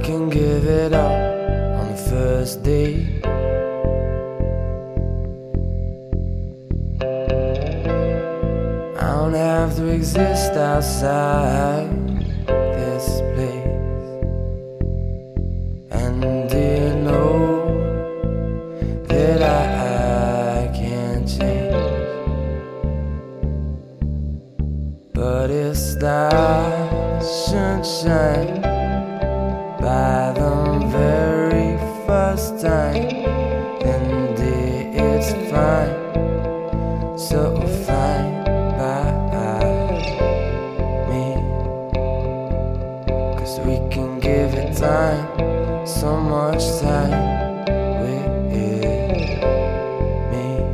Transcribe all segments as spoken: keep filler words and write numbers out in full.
can give it up on the first date. I don't have to exist outside this place. And do you know that I, I can't change? But if stars should shine by the very first time, then dear, it's fine, so fine by me. Cause we can give it time, so much time with me.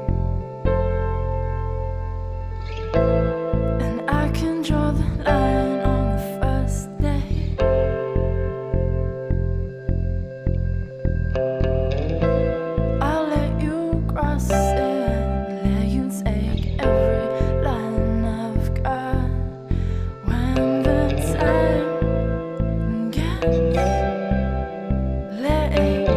And I can draw the line on the first day. I'll let you cross it, let you take every line I've got. When the time gets late,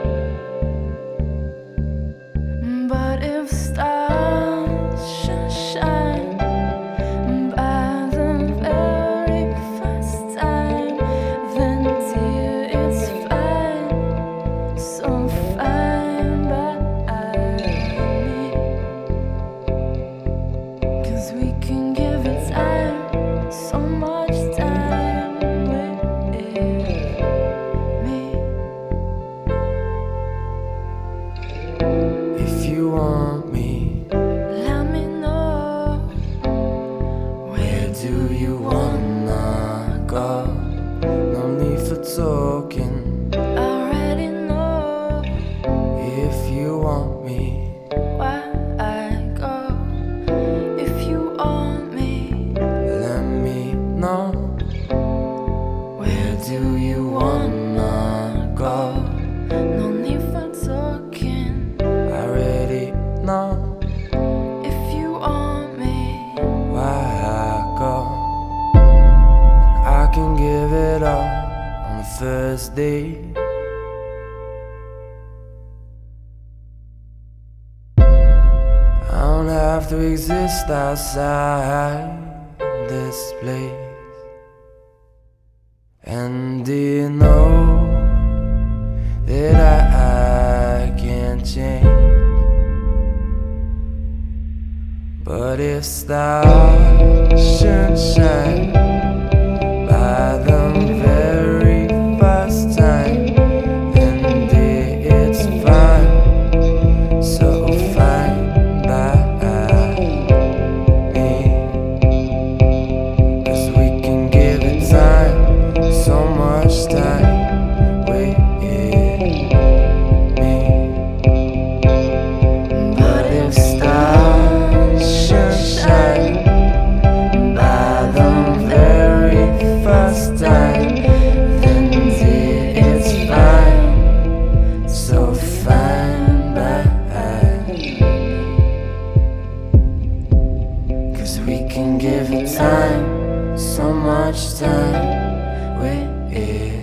but if stars should shine by the very first time, then dear, it's fine, so fine by me. Cause we can give it time, so much time with me. If you want me, Let me know, where do you wanna go? No need for talking. I already know If you want me, where I go. If you want me, let me know. Where do you wanna go? no need for talking. I already know If you want me, why I go. I can give it up on the first date. I don't have to exist outside this place. And do you know that I, I can't change? But if stars should shine by the very first time, then dear, it's fine, so fine by me. Cause we can give it time, so much time with me. But if stars should shine by the very first time, then dear, it's fine, so fine by me. Cause we can give it time, so much time with